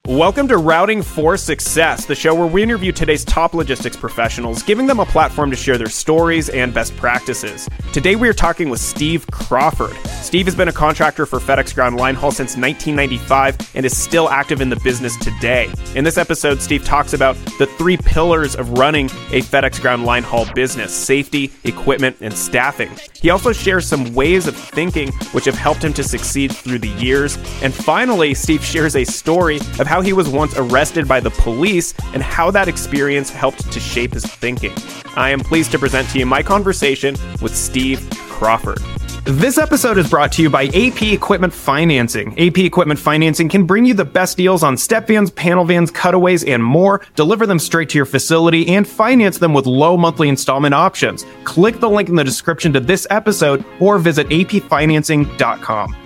Welcome to Routing for Success, the show where we interview today's top logistics professionals, giving them a platform to share their stories and best practices. Today we are talking with Steve Crawford. Steve has been a contractor for FedEx Ground line haul since 1995 and is still active in the business today. In this episode, Steve talks about the three pillars of running a FedEx Ground line haul business: safety, equipment, and staffing. He also shares some ways of thinking which have helped him to succeed through the years. And finally, Steve shares a story of how he was once arrested by the police and how that experience helped to shape his thinking. I am pleased to present to you my conversation with Steve Crawford. This episode is brought to you by AP Equipment Financing. AP Equipment Financing can bring you the best deals on step vans, panel vans, cutaways, and more, deliver them straight to your facility, and finance them with low monthly installment options. Click the link in the description to this episode or visit apfinancing.com.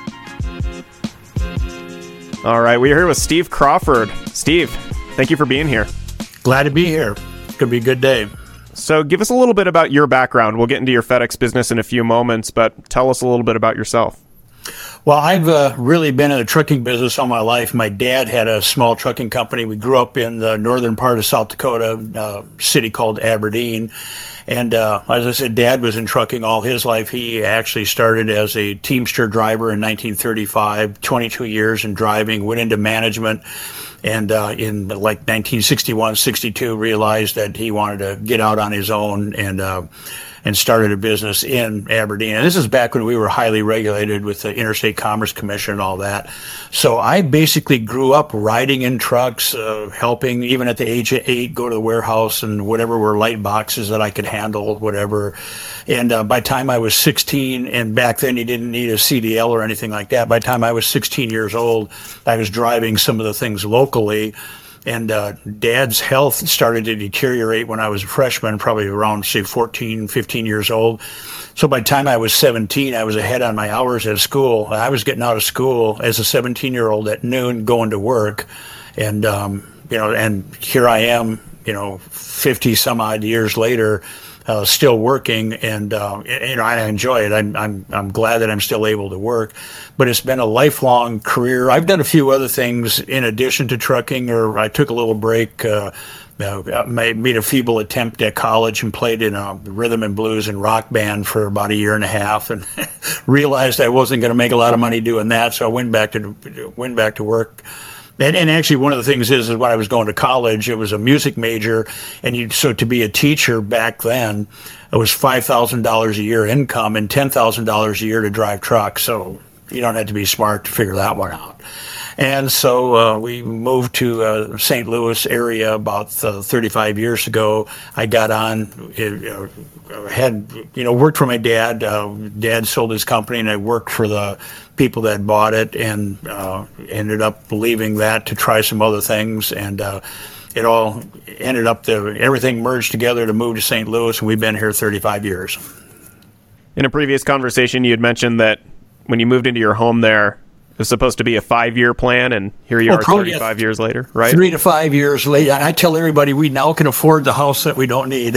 All right, we're here with Steve Crawford. Steve, thank you for being here. Glad to be here. It's going to be a good day. So give us a little bit about your background. We'll get into your FedEx business in a few moments, but tell us a little bit about yourself. Well, I've really been in the trucking business all my life. My dad had a small trucking company. We grew up in the northern part of South Dakota, a city called Aberdeen. And as I said, Dad was in trucking all his life. He actually started as a Teamster driver in 1935, 22 years in driving, went into management, and in like 1961, 62, realized that he wanted to get out on his own and started a business in Aberdeen. And this is back when we were highly regulated with the Interstate Commerce Commission and all that. So I basically grew up riding in trucks, helping even at the age of 8, go to the warehouse and whatever were light boxes that I could handle, whatever. And by the time I was 16, and back then you didn't need a CDL or anything like that, by the time I was 16 years old, I was driving some of the things locally. And Dad's health started to deteriorate when I was a freshman, probably around, say, 14, 15 years old. So by the time I was 17, I was ahead on my hours at school. I was getting out of school as a 17-year-old at noon going to work. And, and here I am, 50 some odd years later, still working, and I enjoy it. I'm glad that I'm still able to work, but it's been a lifelong career. I've done a few other things in addition to trucking, or I took a little break. Made a feeble attempt at college and played in a rhythm and blues and rock band for about a year and a half, and realized I wasn't going to make a lot of money doing that, so I went back to work. And actually, one of the things is when I was going to college, it was a music major, and so to be a teacher back then, it was $5,000 a year income and $10,000 a year to drive trucks. So you don't have to be smart to figure that one out. And so we moved to St. Louis area about 35 years ago. I got on, worked for my dad. Dad sold his company, and I worked for the people that bought it, and ended up leaving that to try some other things. And it all ended up everything merged together to move to St. Louis, and we've been here 35 years. In a previous conversation, you had mentioned that when you moved into your home there, it was supposed to be a 5-year plan, and here you are 35 years later, right? 3 to 5 years later. I tell everybody we now can afford the house that we don't need.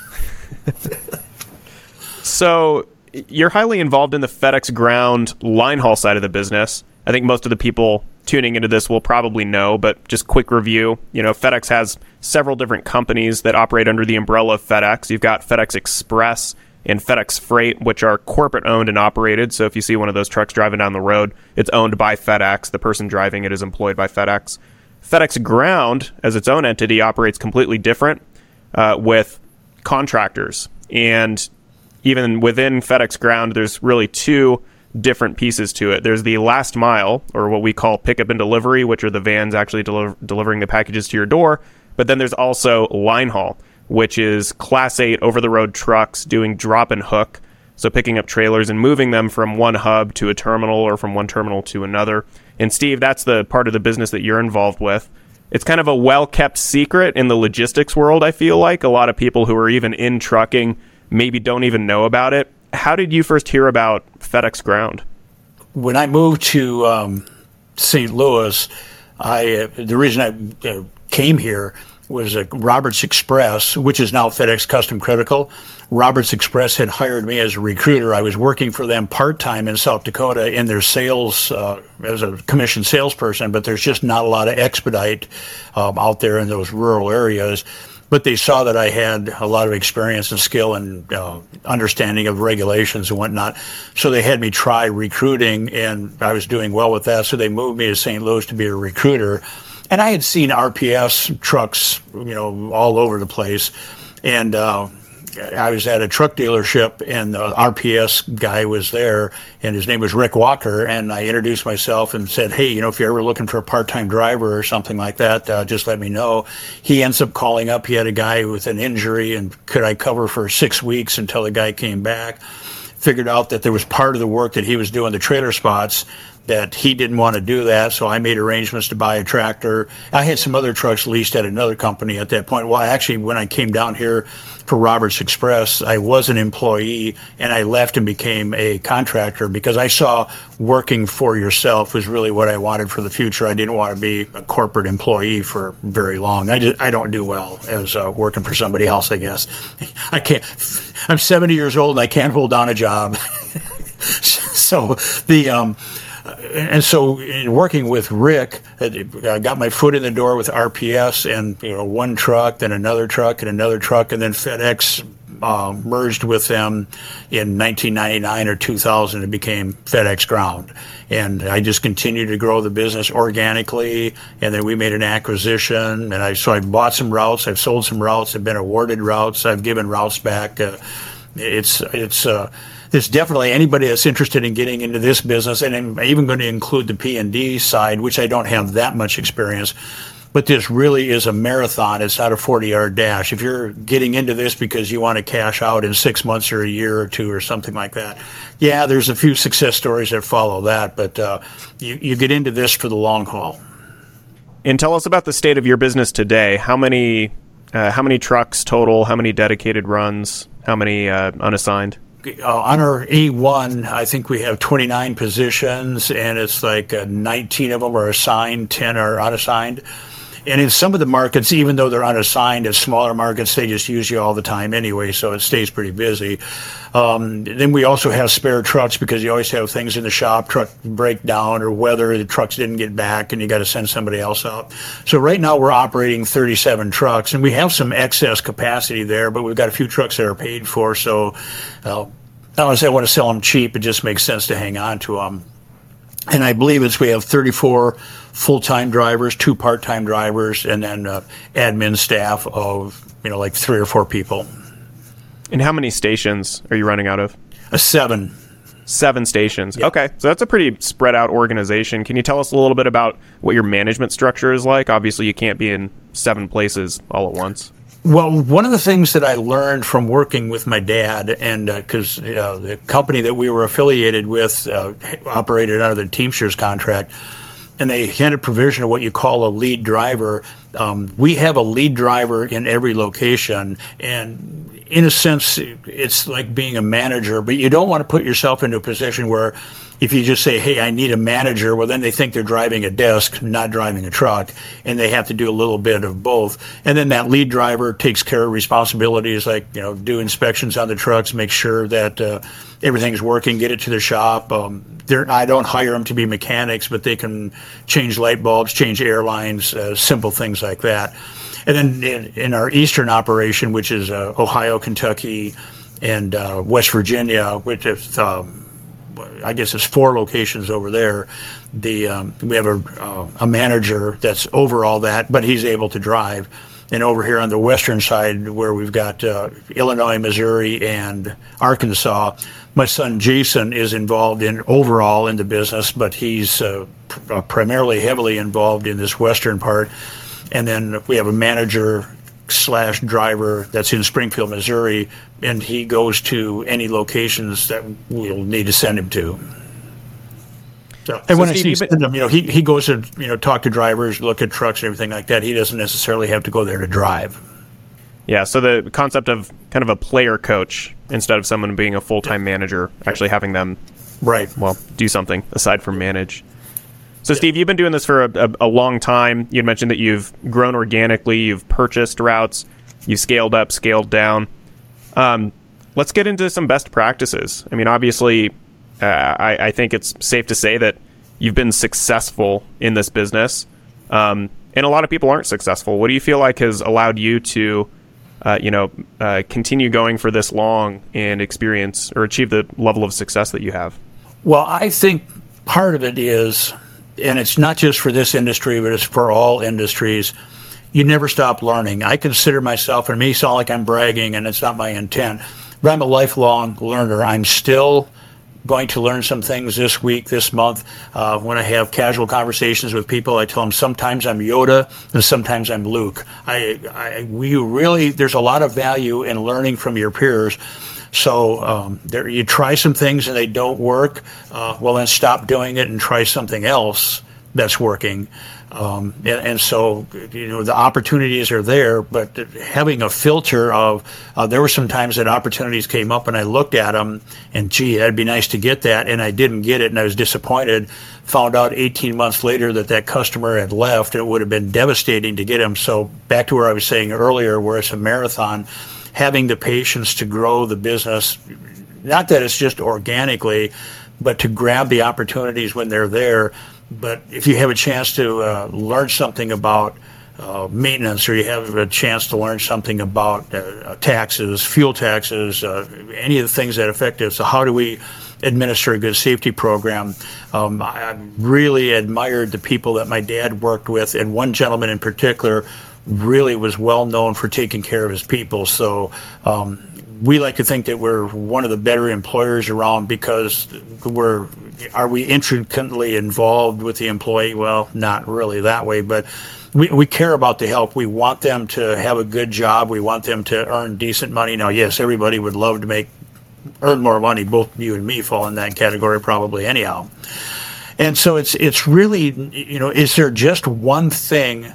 So you're highly involved in the FedEx Ground line haul side of the business. I think most of the people tuning into this will probably know, but just quick review. FedEx has several different companies that operate under the umbrella of FedEx. You've got FedEx Express and FedEx Freight, which are corporate owned and operated. So if you see one of those trucks driving down the road, it's owned by FedEx. The person driving it is employed by FedEx. FedEx Ground, as its own entity, operates completely different with contractors. And even within FedEx Ground, there's really two different pieces to it. There's the last mile, or what we call pickup and delivery, which are the vans actually delivering the packages to your door. But then there's also line haul, which is Class 8 over-the-road trucks doing drop and hook, so picking up trailers and moving them from one hub to a terminal or from one terminal to another. And Steve, that's the part of the business that you're involved with. It's kind of a well-kept secret in the logistics world, I feel like. A lot of people who are even in trucking maybe don't even know about it. How did you first hear about FedEx Ground? When I moved to St. Louis, the reason I came here was Roberts Express, which is now FedEx Custom Critical. Roberts Express had hired me as a recruiter. I was working for them part-time in South Dakota in their sales as a commissioned salesperson, but there's just not a lot of expedite out there in those rural areas. But they saw that I had a lot of experience and skill and understanding of regulations and whatnot. So they had me try recruiting, and I was doing well with that. So they moved me to St. Louis to be a recruiter. And I had seen RPS trucks, all over the place. And I was at a truck dealership, and the RPS guy was there, and his name was Rick Walker. And I introduced myself and said, hey, if you're ever looking for a part-time driver or something like that, just let me know. He ends up calling up. He had a guy with an injury, and could I cover for 6 weeks until the guy came back? Figured out that there was part of the work that he was doing, the trailer spots, that he didn't want to do that, so I made arrangements to buy a tractor. I had some other trucks leased at another company at that point. Well, actually, when I came down here for Roberts Express, I was an employee, and I left and became a contractor because I saw working for yourself was really what I wanted for the future. I didn't want to be a corporate employee for very long. I don't do well as working for somebody else, I guess. I can't. I'm 70 years old, and I can't hold down a job. And so in working with Rick, I got my foot in the door with RPS, and one truck, then another truck, and another truck, and then FedEx merged with them in 1999 or 2000 and became FedEx Ground. And I just continued to grow the business organically, and then we made an acquisition, and so I bought some routes, I've sold some routes, I've been awarded routes, I've given routes back. There's definitely anybody that's interested in getting into this business, and I'm even going to include the P&D side, which I don't have that much experience. But this really is a marathon. It's not a 40-yard dash. If you're getting into this because you want to cash out in 6 months or a year or two or something like that, yeah, there's a few success stories that follow that. But you get into this for the long haul. And tell us about the state of your business today. How many trucks total? How many dedicated runs? How many unassigned? On our E1, I think we have 29 positions, and it's like 19 of them are assigned, 10 are unassigned. And in some of the markets, even though they're unassigned, as smaller markets, they just use you all the time anyway, so it stays pretty busy. Then we also have spare trucks because you always have things in the shop, truck breakdown or weather, the trucks didn't get back and you got to send somebody else out. So right now we're operating 37 trucks, and we have some excess capacity there, but we've got a few trucks that are paid for, so I don't say I want to sell them cheap, it just makes sense to hang on to them. And I believe we have 34 full-time drivers, 2 part-time drivers, and then admin staff of like 3 or 4 people. And how many stations are you running out of? 7. 7 stations. Yep. Okay, so that's a pretty spread out organization. Can you tell us a little bit about what your management structure is like? Obviously, you can't be in 7 places all at once. Well, one of the things that I learned from working with my dad, and because the company that we were affiliated with operated under the Teamsters contract, and they had a provision of what you call a lead driver. We have a lead driver in every location, and in a sense, it's like being a manager, but you don't want to put yourself into a position where if you just say, hey, I need a manager, well, then they think they're driving a desk, not driving a truck, and they have to do a little bit of both. And then that lead driver takes care of responsibilities like, do inspections on the trucks, make sure that everything's working, get it to the shop. I don't hire them to be mechanics, but they can change light bulbs, change air lines, simple things like that. And then in our eastern operation, which is Ohio, Kentucky, and West Virginia, which is I guess it's 4 locations over there. We have a manager that's over all that, but he's able to drive. And over here on the western side, where we've got Illinois, Missouri, and Arkansas, my son Jason is involved overall in the business, but he's primarily heavily involved in this western part. And then we have a manager / driver that's in Springfield, Missouri, and he goes to any locations that we'll need to send him to. And when Steve, I send him, he goes to talk to drivers, look at trucks and everything like that. He doesn't necessarily have to go there to drive. Yeah, so the concept of kind of a player coach instead of someone being a full-time manager, actually having them right. do something aside from manage. So, Steve, you've been doing this for a long time. You mentioned that you've grown organically, you've purchased routes, you've scaled up, scaled down. Let's get into some best practices. I mean, obviously, I think it's safe to say that you've been successful in this business, and a lot of people aren't successful. What do you feel like has allowed you to, continue going for this long and experience or achieve the level of success that you have? Well, I think part of it is, and it's not just for this industry, but it's for all industries, you never stop learning. I consider myself, and it may sound like I'm bragging, and it's not my intent, but I'm a lifelong learner. I'm still going to learn some things this week, this month. When I have casual conversations with people, I tell them sometimes I'm Yoda and sometimes I'm Luke. There's a lot of value in learning from your peers. So you try some things and they don't work, well, then stop doing it and try something else that's working. And so, the opportunities are there, but having a filter of, there were some times that opportunities came up and I looked at them and, gee, that'd be nice to get that. And I didn't get it and I was disappointed. Found out 18 months later that customer had left. It would have been devastating to get him. So back to where I was saying earlier, where it's a marathon, having the patience to grow the business, not that it's just organically, but to grab the opportunities when they're there. But if you have a chance to learn something about maintenance, or you have a chance to learn something about taxes, fuel taxes, any of the things that affect us, so how do we administer a good safety program? I really admired the people that my dad worked with, and one gentleman in particular really was well known for taking care of his people. So we like to think that we're one of the better employers around because are we intricately involved with the employee? Well, not really that way, but we care about the help. We want them to have a good job. We want them to earn decent money. Now, yes, everybody would love to earn more money. Both you and me fall in that category probably anyhow. And so it's really, is there just one thing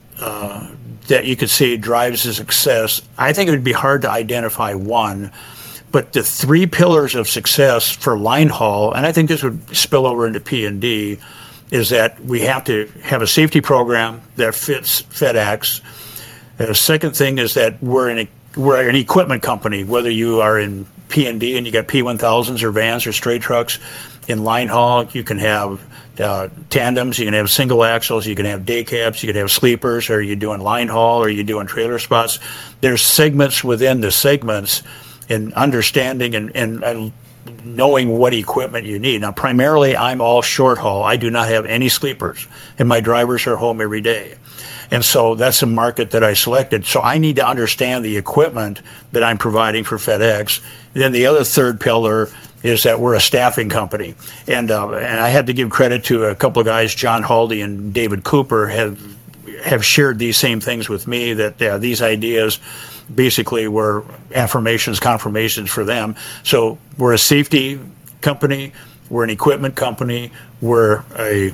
that you could say drives the success? I think it would be hard to identify one, but the three pillars of success for line haul, and I think this would spill over into P&D, is that we have to have a safety program that fits FedEx. The second thing is that we're an equipment company, whether you are in P&D and you got P1000s or vans or straight trucks. In line haul, you can have tandems, you can have single axles, you can have day cabs, you can have sleepers. Are you doing line haul? Are you doing trailer spots? There's segments within the segments, and understanding and knowing what equipment you need. Now, primarily, I'm all short haul. I do not have any sleepers, and my drivers are home every day. And so that's a market that I selected. So I need to understand the equipment that I'm providing for FedEx. Then the other third pillar is that we're a staffing company. And I had to give credit to a couple of guys, John Haldy and David Cooper, have shared these same things with me, that these ideas basically were affirmations, confirmations for them. So we're a safety company, we're an equipment company, we're a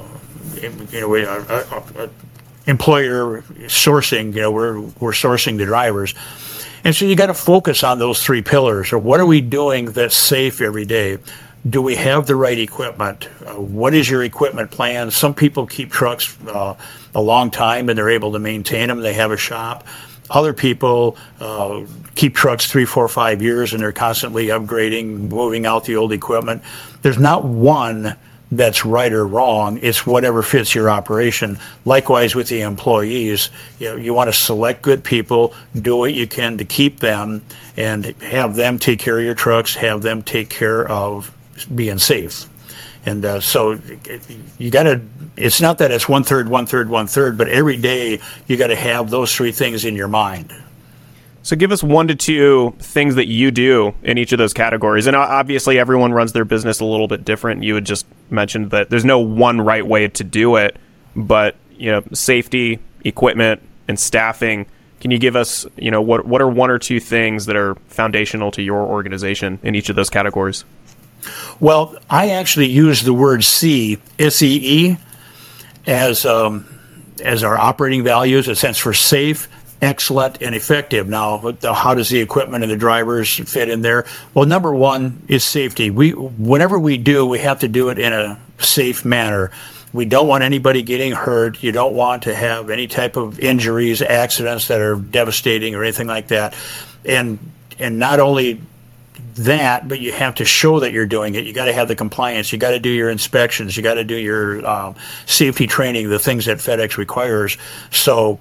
employer sourcing, we're sourcing the drivers. And so you got to focus on those three pillars. Or what are we doing that's safe every day? Do we have the right equipment? What is your equipment plan? Some people keep trucks a long time and they're able to maintain them. They have a shop. Other people keep trucks 3, 4, 5 years and they're constantly upgrading, moving out the old equipment. There's not one that's right or wrong. It's whatever fits your operation. Likewise with the employees, you want to select good people, do what you can to keep them, and have them take care of your trucks, have them take care of being safe. And so you got to, it's not that it's one third, but every day you got to have those three things in your mind. So give us 1 to 2 things that you do in each of those categories. And obviously everyone runs their business a little bit different. You had just mentioned that there's no one right way to do it, but safety, equipment, and staffing. Can you give us, what are 1 or 2 things that are foundational to your organization in each of those categories? Well, I actually use the word SEE, as our operating values. It stands for safe, excellent, and effective. Now, how does the equipment and the drivers fit in there? Well, number one is safety. Whatever we do, we have to do it in a safe manner. We don't want anybody getting hurt. You don't want to have any type of injuries, accidents that are devastating or anything like that. And not only that, but you have to show that you're doing it. You got to have the compliance. You got to do your inspections. You got to do your safety training, the things that FedEx requires. So,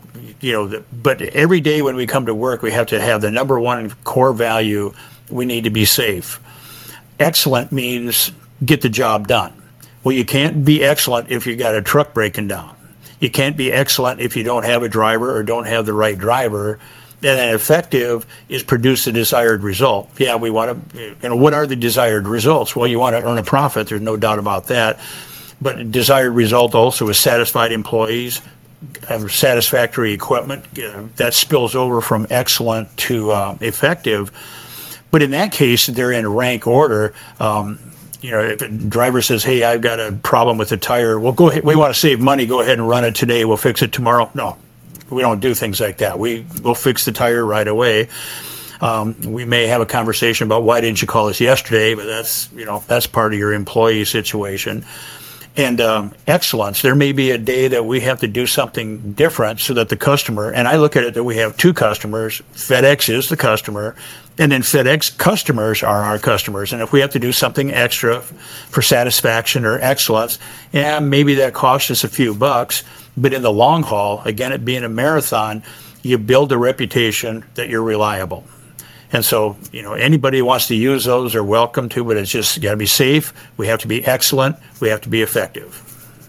but every day when we come to work, we have to have the number one core value. We need to be safe. Excellent means get the job done. Well, you can't be excellent if you got a truck breaking down. You can't be excellent if you don't have a driver or don't have the right driver. And then effective is produce the desired result. Yeah, we want to, what are the desired results? Well, you want to earn a profit. There's no doubt about that. But desired result also is satisfied employees, have satisfactory equipment. That spills over from excellent to effective. But in that case, they're in rank order. If a driver says, hey, I've got a problem with the tire, well, go ahead. We want to save money. Go ahead and run it today. We'll fix it tomorrow. No, we don't do things like that. We'll fix the tire right away. We may have a conversation about why didn't you call us yesterday, but that's part of your employee situation. And excellence, there may be a day that we have to do something different so that the customer, and I look at it that we have two customers. FedEx is the customer, and then FedEx customers are our customers. And if we have to do something extra for satisfaction or excellence, maybe that costs us a few bucks. But in the long haul, again, it being a marathon, you build a reputation that you're reliable. And so, anybody who wants to use those are welcome to, but it's just got to be safe. We have to be excellent. We have to be effective.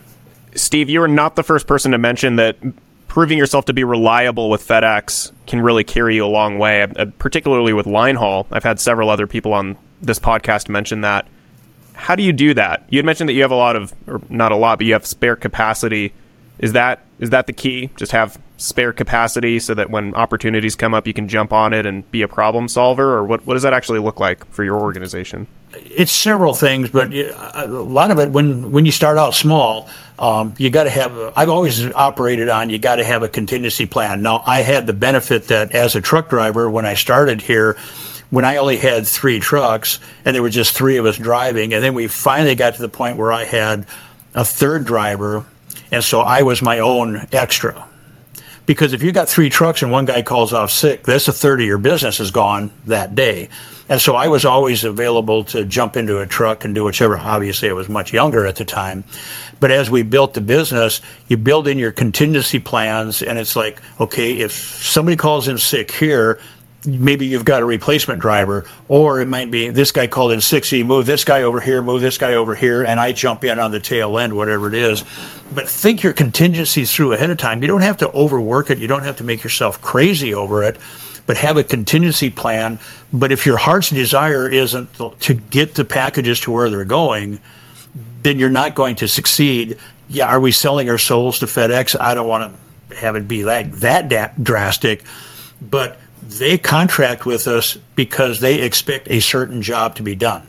Steve, you are not the first person to mention that proving yourself to be reliable with FedEx can really carry you a long way, particularly with line haul. I've had several other people on this podcast mention that. How do you do that? You had mentioned that you have not a lot, but you have spare capacity. Is that the key? Just have spare capacity so that when opportunities come up, you can jump on it and be a problem solver? Or what does that actually look like for your organization? It's several things, but a lot of it, when you start out small, you got to have, I've always operated on, you got to have a contingency plan. Now, I had the benefit that as a truck driver, when I started here, when I only had 3 trucks and there were just 3 of us driving, and then we finally got to the point where I had a third driver, and so I was my own extra. Because if you got 3 trucks and one guy calls off sick, that's a third of your business is gone that day. And so I was always available to jump into a truck and do whichever. Obviously, I was much younger at the time. But as we built the business, you build in your contingency plans, and it's like, okay, if somebody calls in sick here, maybe you've got a replacement driver, or it might be this guy called in sick, so you move this guy over here, and I jump in on the tail end, whatever it is. But think your contingencies through ahead of time. You don't have to overwork it. You don't have to make yourself crazy over it, but have a contingency plan. But if your heart's desire isn't to get the packages to where they're going, then you're not going to succeed. Yeah, are we selling our souls to FedEx? I don't want to have it be like that drastic, but they contract with us because they expect a certain job to be done.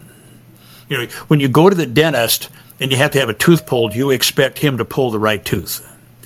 When you go to the dentist and you have to have a tooth pulled, you expect him to pull the right tooth.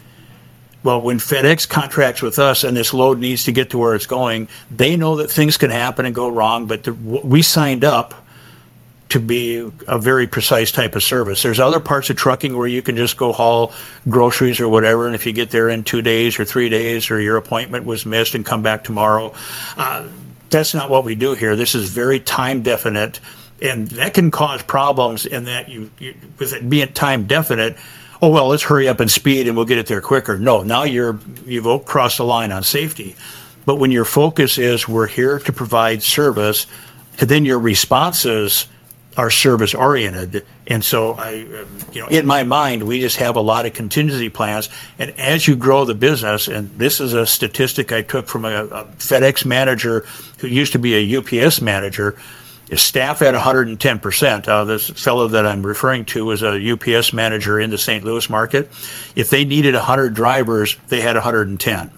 Well, when FedEx contracts with us and this load needs to get to where it's going, they know that things can happen and go wrong, but we signed up to be a very precise type of service. There's other parts of trucking where you can just go haul groceries or whatever, and if you get there in 2 days or 3 days or your appointment was missed and come back tomorrow, that's not what we do here. This is very time definite, and that can cause problems in that you with it being time definite, oh, well, let's hurry up and speed and we'll get it there quicker. No, now you've crossed the line on safety. But when your focus is we're here to provide service, and then your responses are service oriented. And so in my mind, we just have a lot of contingency plans. And as you grow the business, and this is a statistic I took from a FedEx manager who used to be a UPS manager, is staff at 110%. This fellow that I'm referring to was a UPS manager in the St. Louis market. If they needed 100 drivers, they had 110.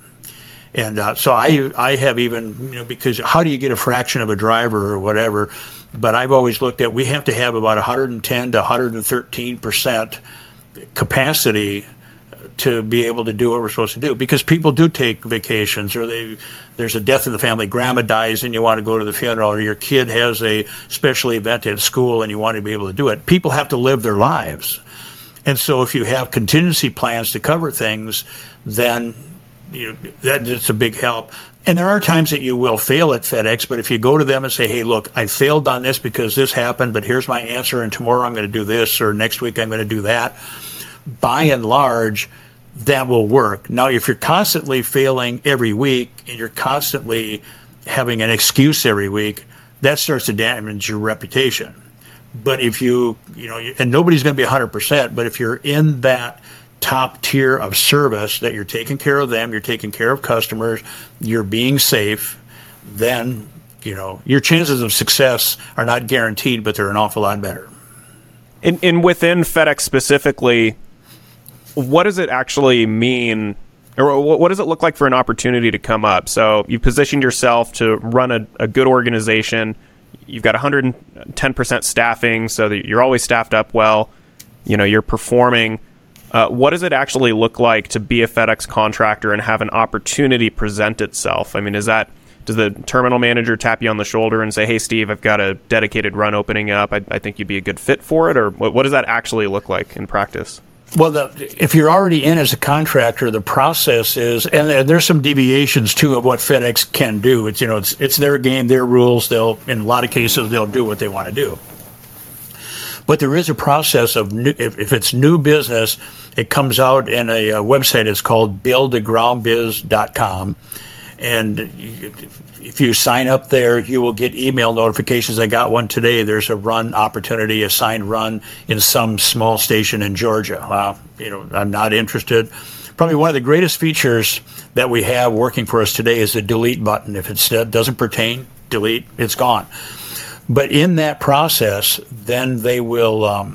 And so I have even, because how do you get a fraction of a driver or whatever? But I've always looked at, we have to have about 110 to 113% capacity to be able to do what we're supposed to do. Because people do take vacations, or there's a death in the family, grandma dies and you want to go to the funeral, or your kid has a special event at school and you want to be able to do it. People have to live their lives. And so if you have contingency plans to cover things, then that's a big help. And there are times that you will fail at FedEx, but if you go to them and say, hey, look, I failed on this because this happened, but here's my answer, and tomorrow I'm going to do this, or next week I'm going to do that, by and large, that will work. Now, if you're constantly failing every week and you're constantly having an excuse every week, that starts to damage your reputation. But if and nobody's going to be 100%, but if you're in that top tier of service, that you're taking care of them, you're taking care of customers, you're being safe, then your chances of success are not guaranteed, but they're an awful lot better. And within FedEx specifically, what does it actually mean, or what does it look like for an opportunity to come up? So you've positioned yourself to run a good organization. You've got 110% staffing, so that you're always staffed up well. You're performing. What does it actually look like to be a FedEx contractor and have an opportunity present itself? I mean, does the terminal manager tap you on the shoulder and say, hey, Steve, I've got a dedicated run opening up. I think you'd be a good fit for it? Or what does that actually look like in practice? Well, if you're already in as a contractor, the process is, and there's some deviations too of what FedEx can do. It's their game, their rules. In a lot of cases, they'll do what they want to do. But there is a process of if it's new business, it comes out in a website. It's called buildagroundbiz.com. And if you sign up there, you will get email notifications. I got one today. There's a run opportunity, a signed run in some small station in Georgia. I'm not interested. Probably one of the greatest features that we have working for us today is the delete button. If it doesn't pertain, delete, it's gone. But in that process, then they will,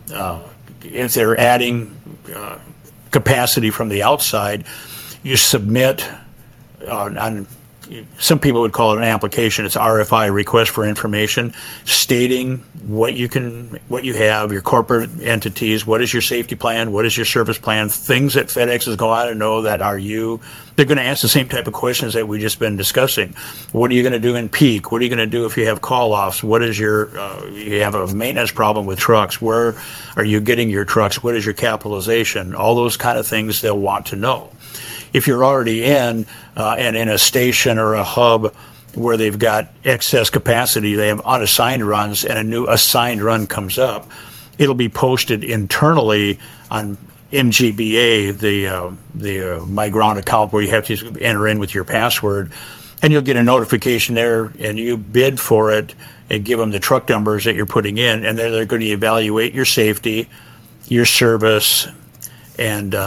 if they're adding capacity from the outside, you submit on some people would call it an application. It's RFI, request for information, stating what you have, your corporate entities, what is your safety plan, what is your service plan, things that FedEx is going to know that are you. They're going to ask the same type of questions that we've just been discussing. What are you going to do in peak? What are you going to do if you have call-offs? What is you have a maintenance problem with trucks? Where are you getting your trucks? What is your capitalization? All those kind of things they'll want to know. If you're already in and in a station or a hub where they've got excess capacity, they have unassigned runs, and a new assigned run comes up, it'll be posted internally on MGBA, the My Ground account, where you have to enter in with your password, and you'll get a notification there, and you bid for it and give them the truck numbers that you're putting in, and they're going to evaluate your safety, your service, and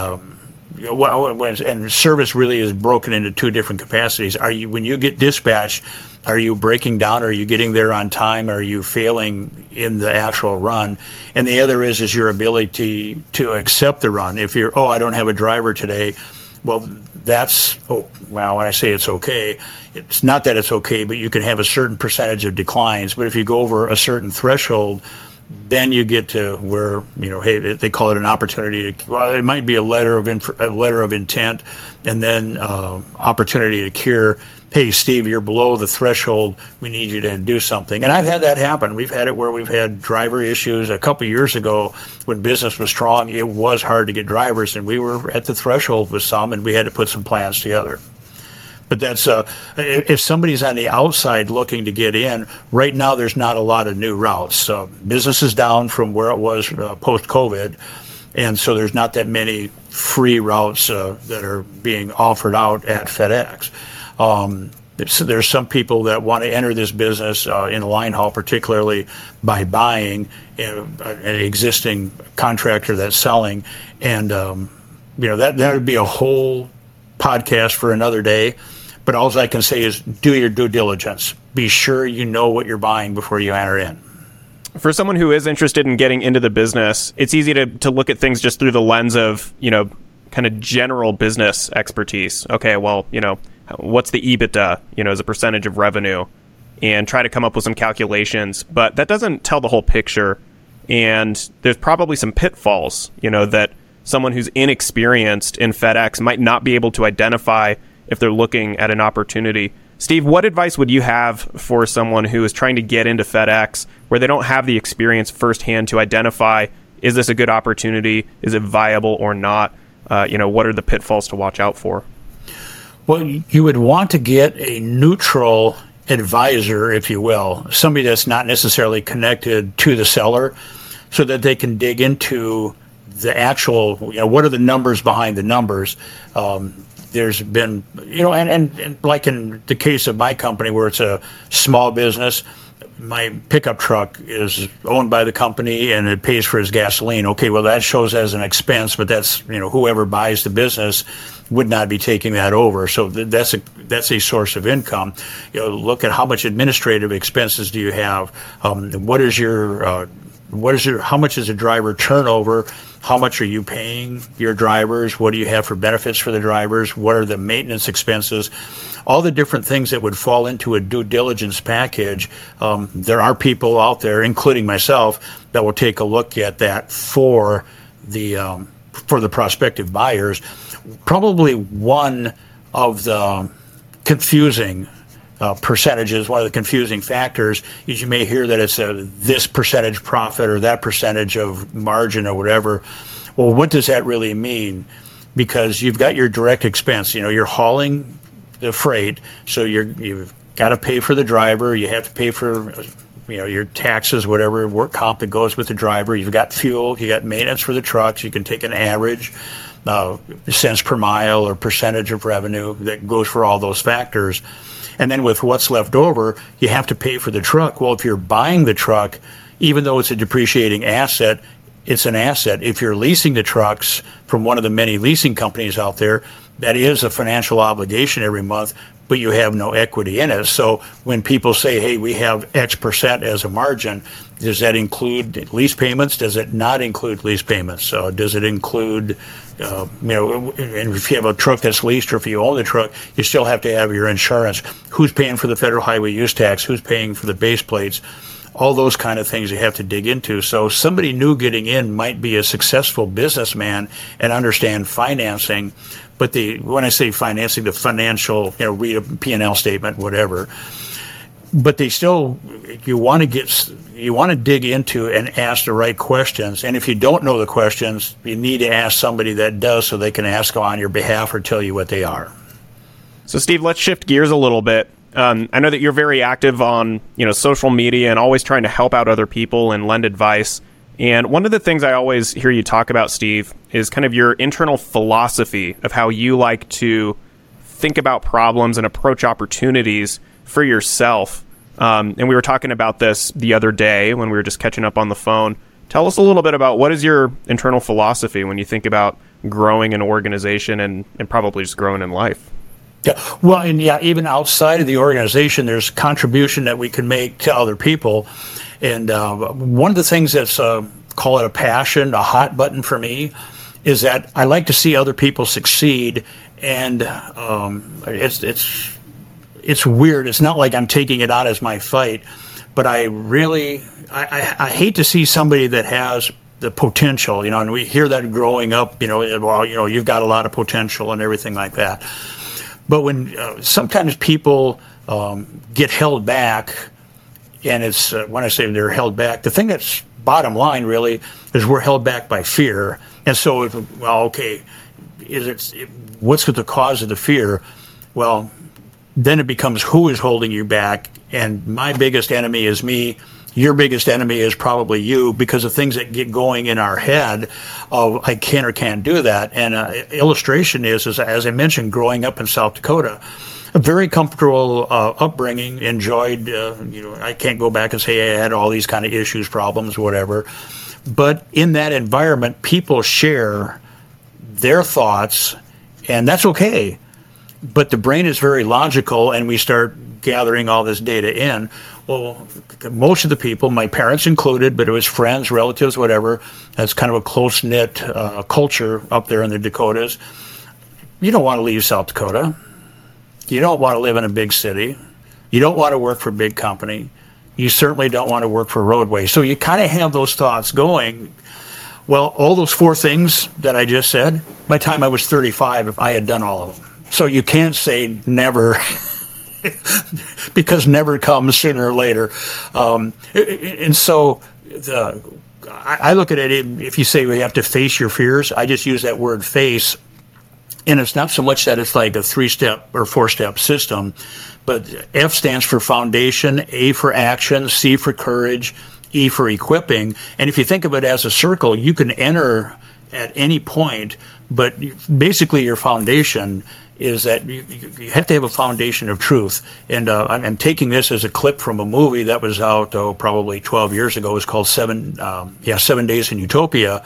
service really is broken into two different capacities. When you get dispatched, are you breaking down? Are you getting there on time? Are you failing in the actual run? And the other is your ability to accept the run. If you're, I don't have a driver today, well, when I say it's okay, it's not that it's okay, but you can have a certain percentage of declines. But if you go over a certain threshold, then you get to where, hey, they call it an opportunity. It might be a letter of intent, and then opportunity to cure. Hey, Steve, you're below the threshold. We need you to do something. And I've had that happen. We've had it where we've had driver issues. A couple of years ago, when business was strong, it was hard to get drivers, and we were at the threshold with some, and we had to put some plans together. But that's if somebody's on the outside looking to get in, right now there's not a lot of new routes. Business is down from where it was post-COVID, and so there's not that many free routes that are being offered out at FedEx. There's some people that want to enter this business in line haul, particularly by buying an existing contractor that's selling, and that would be a whole podcast for another day. But all I can say is do your due diligence. Be sure you know what you're buying before you enter in. For someone who is interested in getting into the business, it's easy to look at things just through the lens of, kind of general business expertise. Okay, well, what's the EBITDA, as a percentage of revenue, and try to come up with some calculations. But that doesn't tell the whole picture. And there's probably some pitfalls, that someone who's inexperienced in FedEx might not be able to identify if they're looking at an opportunity. Steve, what advice would you have for someone who is trying to get into FedEx where they don't have the experience firsthand to identify is this a good opportunity? Is it viable or not? What are the pitfalls to watch out for? Well, you would want to get a neutral advisor, if you will, somebody that's not necessarily connected to the seller, so that they can dig into the actual, what are the numbers behind the numbers. There's been, and like in the case of my company where it's a small business, my pickup truck is owned by the company and it pays for his gasoline. Okay, well, that shows as an expense, but that's, whoever buys the business would not be taking that over. So that's a source of income. Look at how much administrative expenses do you have? How much is the driver turnover? How much are you paying your drivers? What do you have for benefits for the drivers? What are the maintenance expenses? All the different things that would fall into a due diligence package. There are people out there, including myself, that will take a look at that for the prospective buyers. Probably one of the confusing percentages, one of the confusing factors is you may hear that it's this percentage profit or that percentage of margin or whatever. Well, what does that really mean? Because you've got your direct expense. You're hauling the freight, so you've got to pay for the driver. You have to pay for your taxes, whatever work comp that goes with the driver. You've got fuel. You got maintenance for the trucks. You can take an average cents per mile or percentage of revenue that goes for all those factors. And then with what's left over, you have to pay for the truck. Well, if you're buying the truck, even though it's a depreciating asset, it's an asset. If you're leasing the trucks from one of the many leasing companies out there, that is a financial obligation every month, but you have no equity in it. So when people say, hey, we have X percent as a margin, does that include lease payments? Does it not include lease payments? Does it include, and if you have a truck that's leased or if you own the truck, you still have to have your insurance. Who's paying for the federal highway use tax? Who's paying for the base plates? All those kind of things you have to dig into. So somebody new getting in might be a successful businessman and understand financing. But when I say financing, the financial, read a P&L statement, whatever. But they still, you want to dig into and ask the right questions. And if you don't know the questions, you need to ask somebody that does so they can ask on your behalf or tell you what they are. So Steve, let's shift gears a little bit. I know that you're very active on social media and always trying to help out other people and lend advice. And one of the things I always hear you talk about, Steve, is kind of your internal philosophy of how you like to think about problems and approach opportunities for yourself. And we were talking about this the other day when we were just catching up on the phone. Tell us a little bit about what is your internal philosophy when you think about growing an organization and probably just growing in life? Yeah, well, and even outside of the organization, there's contribution that we can make to other people. And one of the things that's, call it a passion, a hot button for me, is that I like to see other people succeed. And it's weird. It's not like I'm taking it out as my fight, but I hate to see somebody that has the potential, and we hear that growing up, you've got a lot of potential and everything like that. But when sometimes people get held back, and it's when I say they're held back, the thing that's bottom line really is we're held back by fear. And so, what's the cause of the fear? Well, then it becomes who is holding you back. And my biggest enemy is me. Your biggest enemy is probably you, because of things that get going in our head of I can or can't do that. And illustration is, as I mentioned, growing up in South Dakota, a very comfortable upbringing, enjoyed, I can't go back and say I had all these kind of issues, problems, whatever. But in that environment, people share their thoughts, and that's okay. But the brain is very logical, and we start gathering all this data in. Well, most of the people, my parents included, but it was friends, relatives, whatever, that's kind of a close-knit culture up there in the Dakotas. You don't want to leave South Dakota. You don't want to live in a big city. You don't want to work for a big company. You certainly don't want to work for Roadway. So you kind of have those thoughts going. Well, all those four things that I just said, by the time I was 35, I had done all of them. So you can't say never, because never comes sooner or later. And so I look at it, if you say we have to face your fears, I just use that word face. And it's not so much that it's like a 3-step or 4-step system, but F stands for foundation, A for action, C for courage, E for equipping. And if you think of it as a circle, you can enter at any point, but basically your foundation is that you have to have a foundation of truth. And I'm taking this as a clip from a movie that was out, probably 12 years ago. It was called 7 Days in Utopia.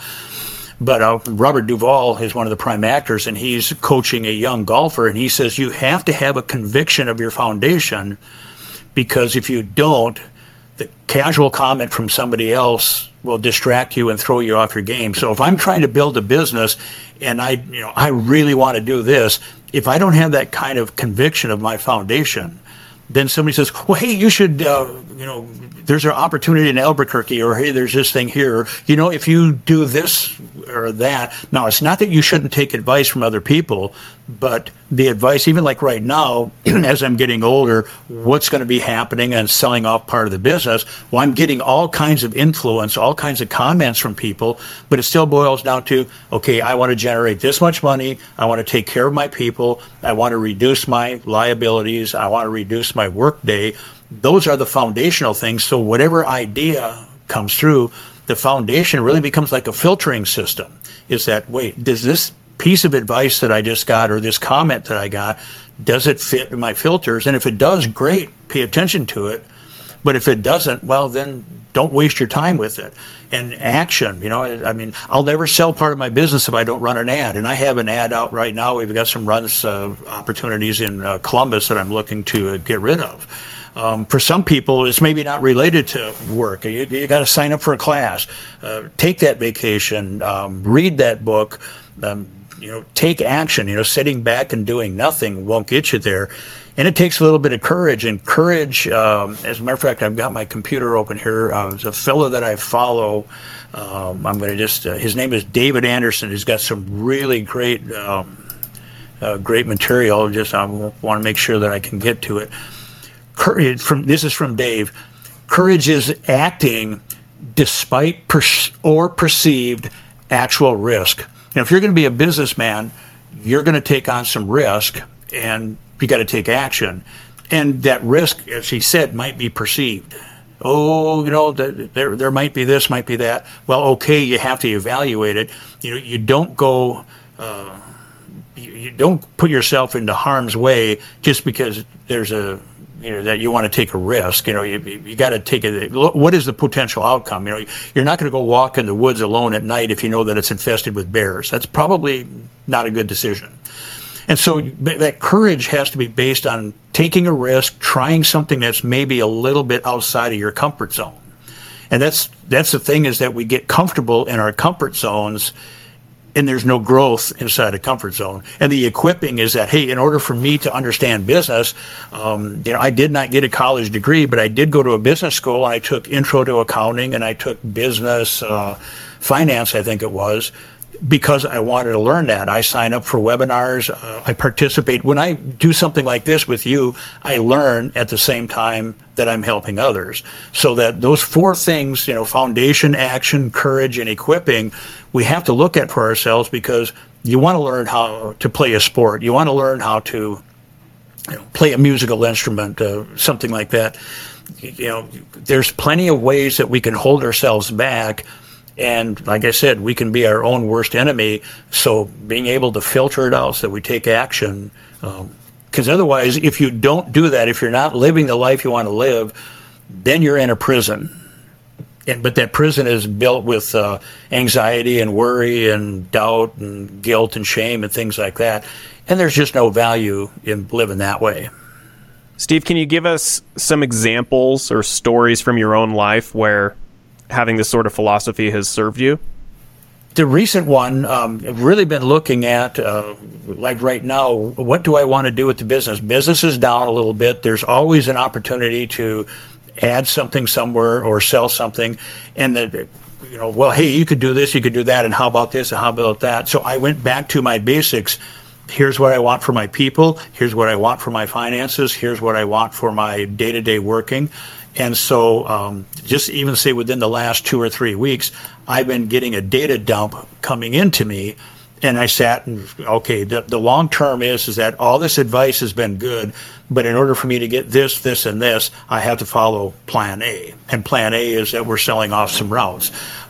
But Robert Duvall is one of the prime actors, and he's coaching a young golfer, and he says you have to have a conviction of your foundation, because if you don't, the casual comment from somebody else will distract you and throw you off your game. So if I'm trying to build a business and I really want to do this, if I don't have that kind of conviction of my foundation, then somebody says, well, hey, you should, there's an opportunity in Albuquerque, or hey, there's this thing here. If you do this or that. Now, it's not that you shouldn't take advice from other people, but the advice, even like right now, as I'm getting older, what's going to be happening and selling off part of the business, well, I'm getting all kinds of influence, all kinds of comments from people, but it still boils down to, okay, I want to generate this much money. I want to take care of my people. I want to reduce my liabilities. I want to reduce my work day. Those are the foundational things. So whatever idea comes through, the foundation really becomes like a filtering system. Is that, wait, does this piece of advice that I just got, or this comment that I got, does it fit in my filters? And if it does, great, pay attention to it. But if it doesn't, well, then don't waste your time with it. And action, I'll never sell part of my business if I don't run an ad. And I have an ad out right now. We've got some runs opportunities in Columbus that I'm looking to get rid of. For some people, it's maybe not related to work. You got to sign up for a class, take that vacation, read that book, take action. Sitting back and doing nothing won't get you there. And it takes a little bit of courage. And courage, as a matter of fact, I've got my computer open here. There's a fellow that I follow. I'm going to his name is David Anderson. He's got some really great material. I want to make sure that I can get to it. Courage, this is from Dave. Courage is acting despite perceived actual risk. If you're going to be a businessman, you're going to take on some risk, and you got to take action. And that risk, as he said, might be perceived. There might be this, might be that. Well, okay, you have to evaluate it. You don't go. You don't put yourself into harm's way just because there's that you want to take a risk. You got to take it. What is the potential outcome? You're not going to go walk in the woods alone at night if you know that it's infested with bears. That's probably not a good decision. And so that courage has to be based on taking a risk, trying something that's maybe a little bit outside of your comfort zone. And that's the thing, is that we get comfortable in our comfort zones, and there's no growth inside a comfort zone. And the equipping is that, hey, in order for me to understand business, I did not get a college degree, but I did go to a business school, and I took intro to accounting, and I took business finance, I think it was, because I wanted to learn that. I sign up for webinars. I participate. When I do something like this with you, I learn at the same time that I'm helping others. So that those 4 things, foundation, action, courage, and equipping, we have to look at for ourselves, because you want to learn how to play a sport. You want to learn how to play a musical instrument, something like that. There's plenty of ways that we can hold ourselves back. And like I said, we can be our own worst enemy. So being able to filter it out so that we take action, because otherwise, if you don't do that, if you're not living the life you want to live, then you're in a prison. But that prison is built with anxiety and worry and doubt and guilt and shame and things like that. And there's just no value in living that way. Steve, can you give us some examples or stories from your own life where having this sort of philosophy has served you? The recent one, I've really been looking at, like right now, what do I want to do with the business? Business is down a little bit. There's always an opportunity to add something somewhere or sell something. And well, hey, you could do this, you could do that, and how about this, and how about that? So I went back to my basics. Here's what I want for my people. Here's what I want for my finances. Here's what I want for my day-to-day working. And so just even say within the last 2 or 3 weeks, I've been getting a data dump coming into me. And I sat and, okay, the long term is that all this advice has been good, but in order for me to get this, this, and this, I have to follow plan A. And plan A is that we're selling off some routes.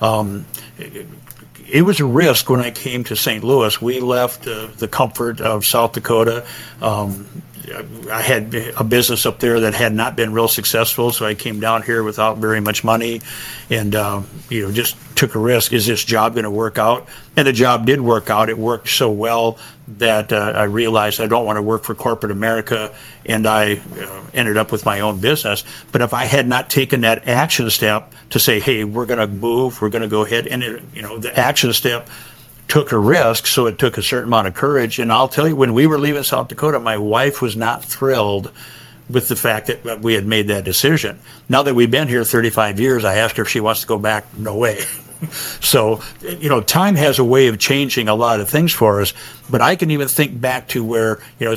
It was a risk when I came to St. Louis. We left the comfort of South Dakota. I had a business up there that had not been real successful, so I came down here without very much money, and just took a risk. Is this job going to work out? And the job did work out. It worked so well that I realized I don't want to work for corporate America, and I ended up with my own business. But if I had not taken that action step to say, hey, we're going to move, we're going to go ahead, and the action step took a risk, so it took a certain amount of courage. And I'll tell you, when we were leaving South Dakota, my wife was not thrilled with the fact that we had made that decision. Now that we've been here 35 years, I asked her if she wants to go back. No way. So, time has a way of changing a lot of things for us. But I can even think back to where,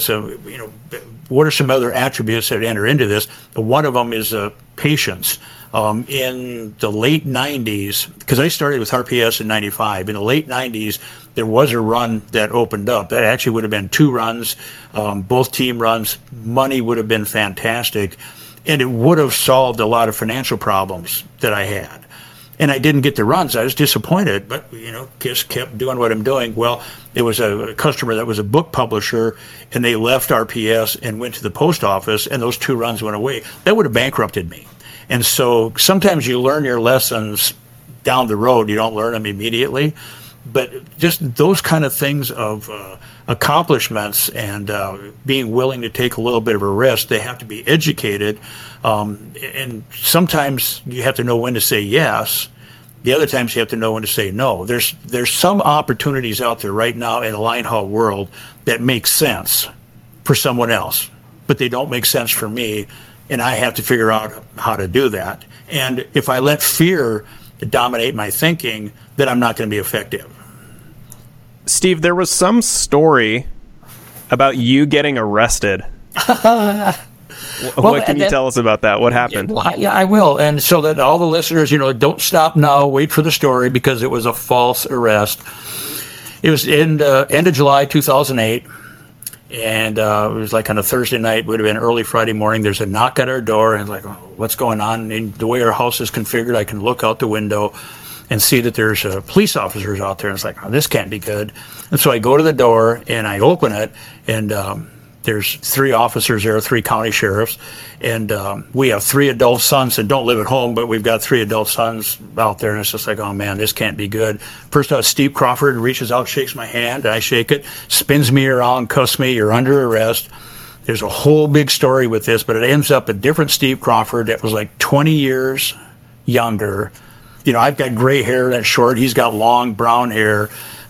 what are some other attributes that enter into this? One of them is patience. In the late 90s, because I started with RPS in 95, in the late 90s, there was a run that opened up. That actually would have been 2 runs, both team runs. Money would have been fantastic, and it would have solved a lot of financial problems that I had. And I didn't get the runs. I was disappointed, but, just kept doing what I'm doing. Well, it was a customer that was a book publisher, and they left RPS and went to the post office, and those 2 runs went away. That would have bankrupted me. And so sometimes you learn your lessons down the road. You don't learn them immediately. But just those kind of things of accomplishments and being willing to take a little bit of a risk, they have to be educated. And sometimes you have to know when to say yes. The other times you have to know when to say no. There's some opportunities out there right now in the line haul world that make sense for someone else, but they don't make sense for me. And I have to figure out how to do that. And if I let fear dominate my thinking, then I'm not going to be effective. Steve, there was some story about you getting arrested. What can you tell us about that? What happened? Yeah, I will. And so that all the listeners, don't stop now, wait for the story, because it was a false arrest. It was in end of July 2008. And it was like on a Thursday night, would have been early Friday morning. There's a knock at our door, and like, oh, what's going on? And the way our house is configured, I can look out the window and see that there's police officers out there. And it's like, oh, this can't be good. And so I go to the door and I open it, and there's 3 officers there, 3 county sheriffs, and we have 3 adult sons that don't live at home, but we've got 3 adult sons out there, and it's just like, oh man, this can't be good. First out, Steve Crawford reaches out, shakes my hand, and I shake it, spins me around, cuffs me, you're under arrest. There's a whole big story with this, but it ends up a different Steve Crawford that was like 20 years younger. I've got gray hair that's short, he's got long brown hair,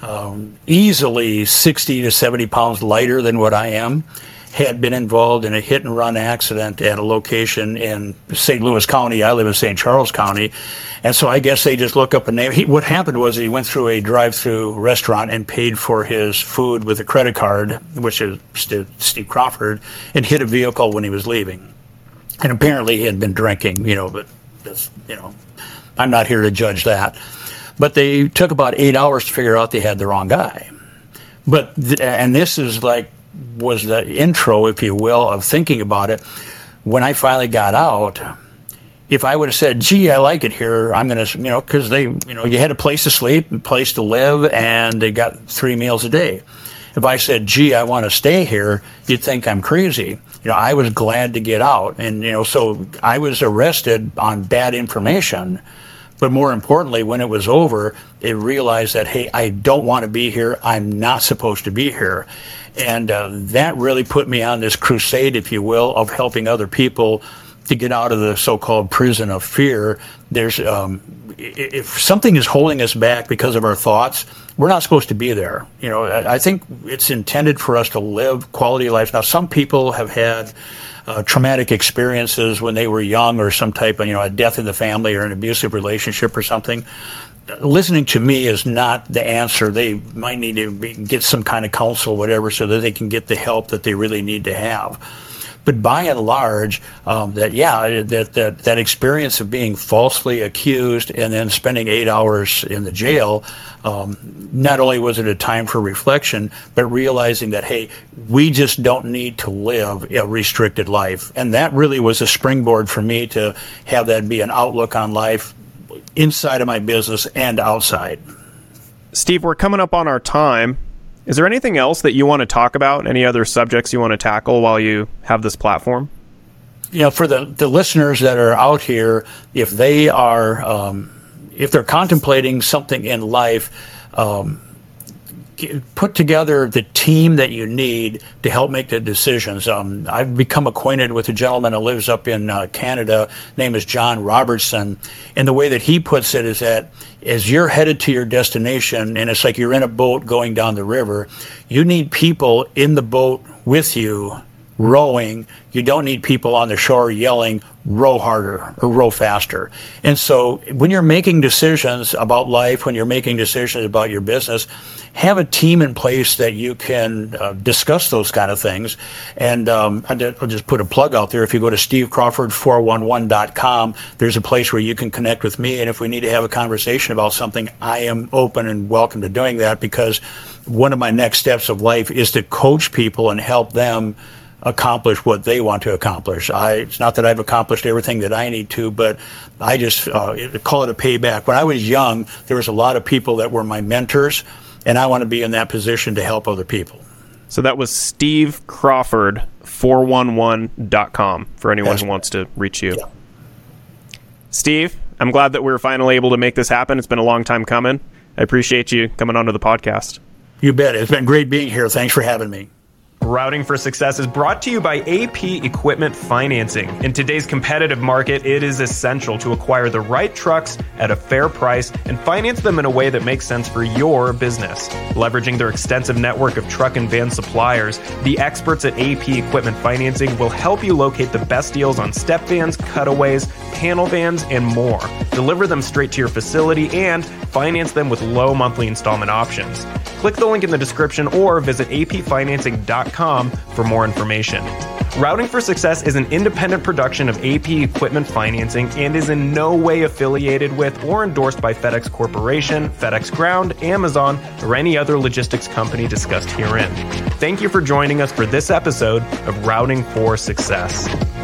easily 60 to 70 pounds lighter than what I am. Had been involved in a hit-and-run accident at a location in St. Louis County. I live in St. Charles County. And so I guess they just look up a name. What happened was he went through a drive-through restaurant and paid for his food with a credit card, which is Steve Crawford, and hit a vehicle when he was leaving. And apparently he had been drinking, but that's, I'm not here to judge that. But they took about 8 hours to figure out they had the wrong guy. And this is was the intro, if you will, of thinking about it. When I finally got out, if I would have said, gee, I like it here, I'm going to, because you had a place to sleep, a place to live, and they got 3 meals a day. If I said, gee, I want to stay here, you'd think I'm crazy. I was glad to get out. And, so I was arrested on bad information. But more importantly, when it was over, they realized that, hey, I don't want to be here. I'm not supposed to be here. And that really put me on this crusade, if you will, of helping other people to get out of the so-called prison of fear. There's if something is holding us back because of our thoughts, we're not supposed to be there. I think it's intended for us to live quality life. Now, some people have had traumatic experiences when they were young, or some type of, a death in the family or an abusive relationship or something. Listening to me is not the answer. They might need to get some kind of counsel, whatever, so that they can get the help that they really need to have. But by and large, that experience of being falsely accused and then spending 8 hours in the jail, not only was it a time for reflection, but realizing that, hey, we just don't need to live a restricted life. And that really was a springboard for me to have that be an outlook on life inside of my business and outside. Steve, we're coming up on our time. Is there anything else that you want to talk about? Any other subjects you want to tackle while you have this platform? For the listeners that are out here, if they are, if they're contemplating something in life, put together the team that you need to help make the decisions. I've become acquainted with a gentleman who lives up in Canada. Name is John Robertson. And the way that he puts it is that as you're headed to your destination, and it's like you're in a boat going down the river, you need people in the boat with you rowing. You don't need people on the shore yelling, row harder or row faster. And so when you're making decisions about life, when you're making decisions about your business, have a team in place that you can discuss those kind of things. And I'll just put a plug out there. If you go to stevecrawford411.com, there's a place where you can connect with me. And if we need to have a conversation about something, I am open and welcome to doing that, because one of my next steps of life is to coach people and help them accomplish what they want to accomplish. It's not that I've accomplished everything that I need to, but I just call it a payback. When I was young, there was a lot of people that were my mentors, and I want to be in that position to help other people. So that was stevecrawford411.com for anyone who wants to reach you. Yeah. Steve, I'm glad that we're finally able to make this happen. It's been a long time coming. I appreciate you coming onto the podcast. You bet. It's been great being here. Thanks for having me. Routing for Success is brought to you by AP Equipment Financing. In today's competitive market, it is essential to acquire the right trucks at a fair price and finance them in a way that makes sense for your business. Leveraging their extensive network of truck and van suppliers, the experts at AP Equipment Financing will help you locate the best deals on step vans, cutaways, panel vans, and more. Deliver them straight to your facility and finance them with low monthly installment options. Click the link in the description or visit apfinancing.com for more information. Routing for Success is an independent production of AP Equipment Financing and is in no way affiliated with or endorsed by FedEx Corporation, FedEx Ground, Amazon, or any other logistics company discussed herein. Thank you for joining us for this episode of Routing for Success.